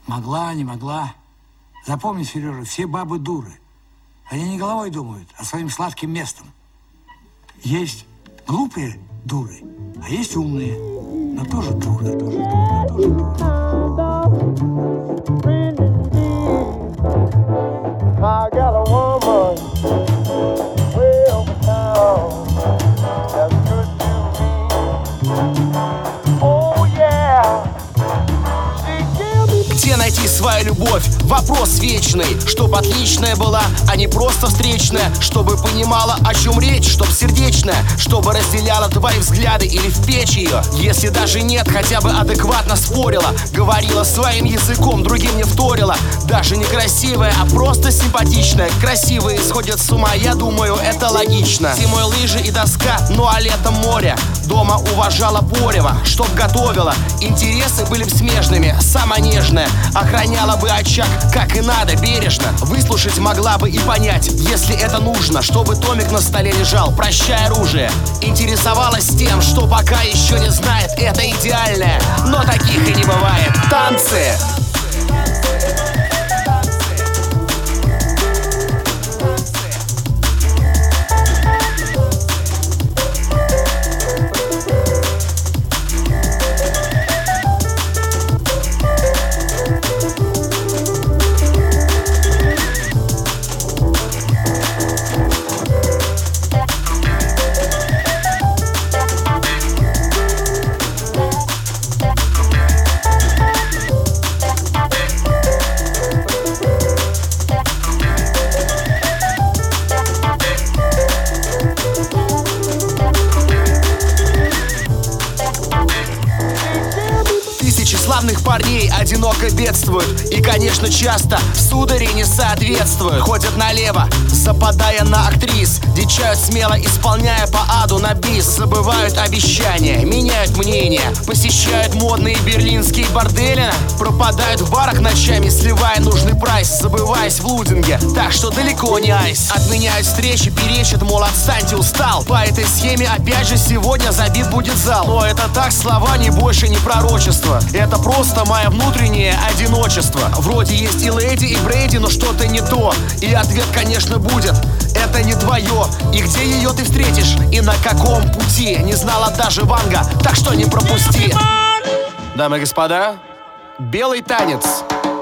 Могла, не могла. Запомни, Сережа, все бабы дуры. Они не головой думают, а своим сладким местом. Есть глупые дуры, а есть умные, но тоже дуры, тоже дуры. I got a woman way over town that's good to me. Oh yeah. Где найти свою любовь? Вопрос вечный. Чтоб отличная была, а не просто встречная. Чтобы понимала, о чем речь, чтоб сердечная. Чтобы разделяла твои взгляды или в печь ее. Если даже нет, хотя бы адекватно спорила. Говорила своим языком, другим не вторила. Даже не красивая, а просто симпатичная. Красивые сходят с ума, я думаю, это логично. Зимой лыжи и доска, ну а летом море. Дома уважала порево, чтоб готовила. Интересы были б смежными, самая нежная. Охраняла бы очаг, как и надо, бережно. Выслушать могла бы и понять, если это нужно. Чтобы томик на столе лежал, прощай оружие. Интересовалась тем, что пока еще не знает, это идеальное, но таких и не бывает. Танцы! Славных парней одиноко бедствуют. И, конечно, часто в сударе не соответствуют. Ходят налево, западая на актрис. Дичают смело, исполняя по аду на бис. Забывают обещания, меняют мнение. Посещают модные берлинские бордели. Пропадают в барах ночами, сливая нужный прайс. Забываясь в лудинге, так что далеко не айс. Отменяют встречи, перечат, мол, отстаньте, устал. По этой схеме опять же сегодня забит будет зал. Но это так, слова, не больше, не пророчество. Это просто мое внутреннее одиночество. Вроде есть и леди, и Брейди, но что-то не то. И ответ, конечно, будет: это не твое. И где ее ты встретишь? И на каком пути? Не знала даже Ванга, так что не пропусти. Дамы и господа, белый танец.